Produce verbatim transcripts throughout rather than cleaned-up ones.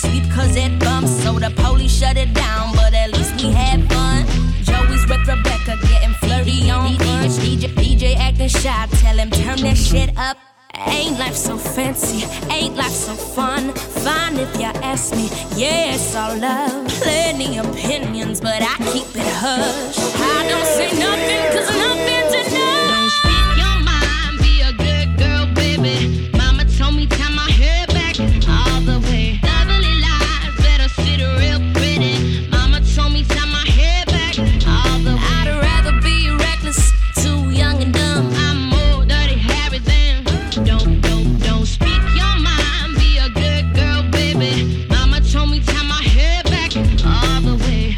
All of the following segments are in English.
sleep cause it bumps, so the police shut it down, but at least we had fun. Joey's with Rebecca, getting flirty on lunch. D J, D J acting shy, tell him turn that shit up. Ain't life so fancy, ain't life so fun. Fine if you ask me, yeah, it's all love. Plenty opinions, but I keep it hush. I don't say nothing, cause nothing's enough. Don't speak your mind, be a good girl, baby. Mama told me tie my hair back all the way. Lovely lies, better sit real pretty. Mama told me tie my hair back all the way. I'd rather be reckless, too young and dumb. I'm more dirty Harry than. Don't, don't, don't speak your mind, be a good girl, baby. Mama told me tie my hair back all the way.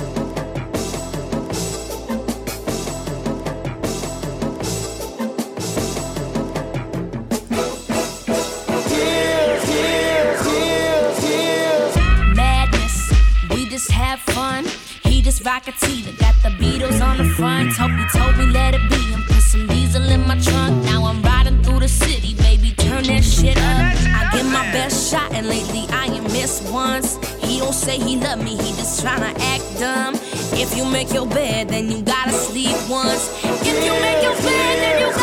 Madness, we just have fun. He just Rocketeer, got the Beatles on the front. Hope he told me let it be and put some diesel in my trunk. Now I'm riding through the city, baby, turn that shit up. I give my best shot and lately I ain't missed once. He don't say he love me, he just tryna act dumb. If you make your bed, then you gotta sleep once. If you make your bed, then you